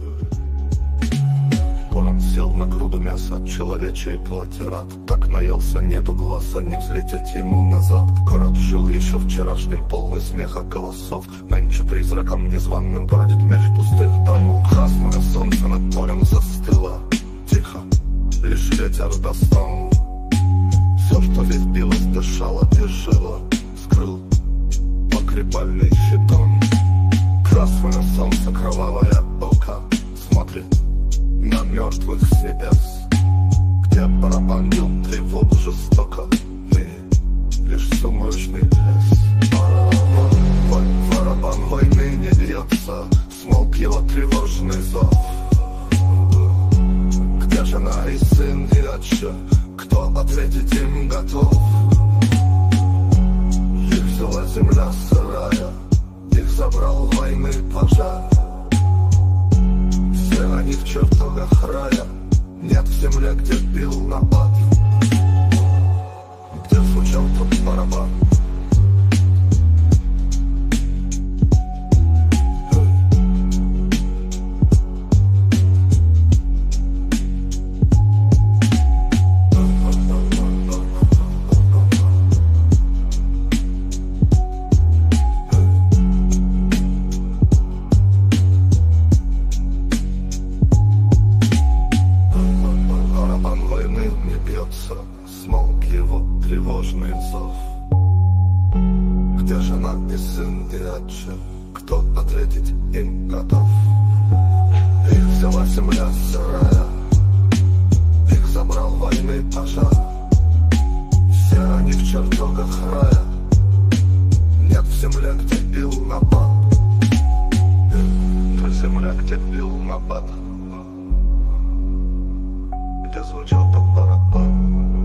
Он сел на груду мяса, человечей плоти рад. Так наелся, нету глаза, не взлететь ему назад. Город жил еще вчерашний, полный смеха голосов. Нынче призраком незваным бродит меж пустых домов. Красное солнце над морем застыло, тихо, лишь ветер достал. Все, что здесь билось, дышало и жило, скрыл погребальный щитон. Красное солнце, кровавая ока, смотрит на мертвых с небес, где барабан бил тревогу жестоко. Мы лишь сумрачный лес. Барабан войны не бьется, смолк его тревожный зов. Где жена и сын и отче, кто ответить им готов? Их взяла земля сырая, их забрал войны пожар. Все они в чертогах рая, нет в земле, где бил набат, где звучал тот барабан. Смолк его тревожный зов. Где жена и сын и отче, кто ответить им готов? Их взяла земля сырая, их забрал войны пожар. Все они в чертогах рая, нет в земле, где бил набат. Нет в земле, где бил набат, где звучал тот барабан.